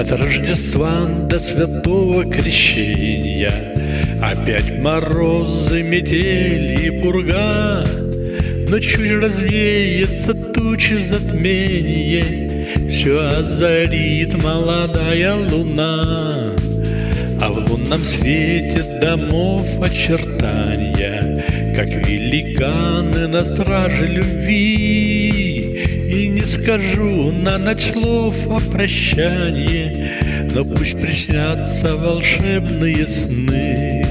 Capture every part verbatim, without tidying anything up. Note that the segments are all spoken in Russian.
От Рождества до Святого Крещения опять морозы, метель и пурга. Но чуть развеется тучи затмение, все озарит молодая луна. А в лунном свете домов очертания, как великаны на страже любви. И не скажу на ночь слов о прощании, но пусть приснятся волшебные сны.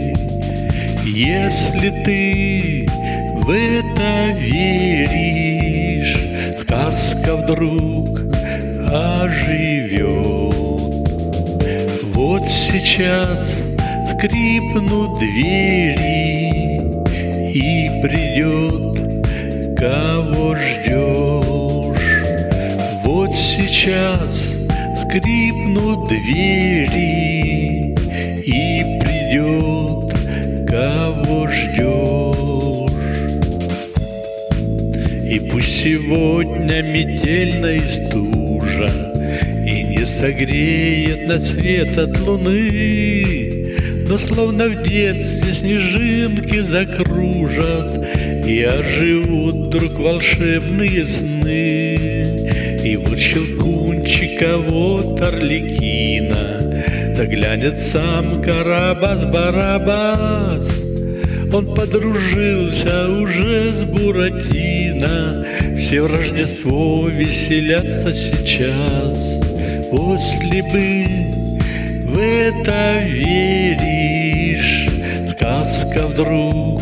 Если ты в это веришь, сказка вдруг оживет. Вот сейчас скрипнут двери, и придет, кого ждешь. Вот сейчас скрипнут двери, и придет, кого ждешь. И пусть сегодня метельная стужа и не согреет на свет от луны, но словно в детстве снежинки закружат, и оживут вдруг волшебные сны. И вот щелкунчика, вот Арлекина, заглянет сам Карабас-Барабас. Он подружился уже с Буратино, все в Рождество веселятся сейчас. Если бы в это веришь, сказка вдруг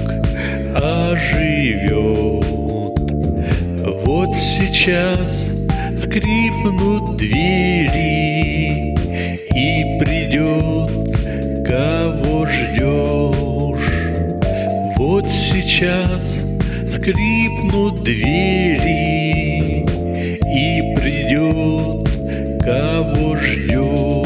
оживет. Вот сейчас скрипнут двери, и придет, кого ждешь. Вот сейчас скрипнут двери, и придет, кого ждешь.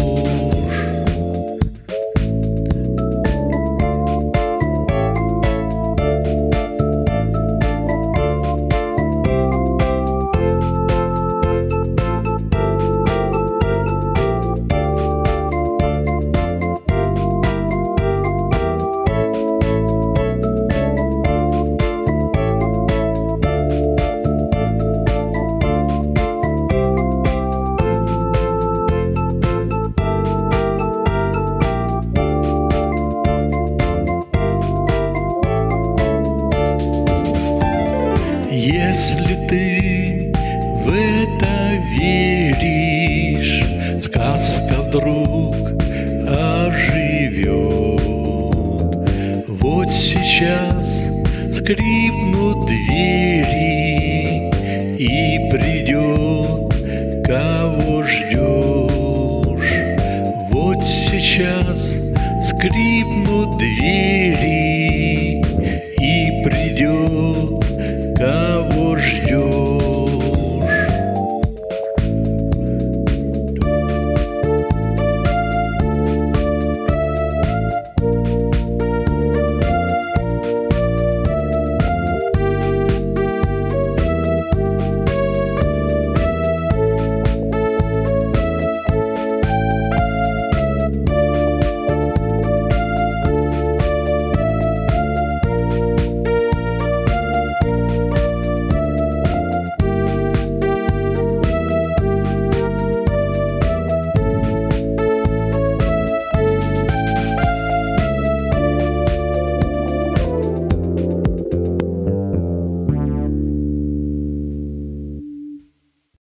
Если ты в это веришь, сказка вдруг оживет. Вот сейчас скрипнут двери, и придет, кого ждешь. Вот сейчас скрипнут двери,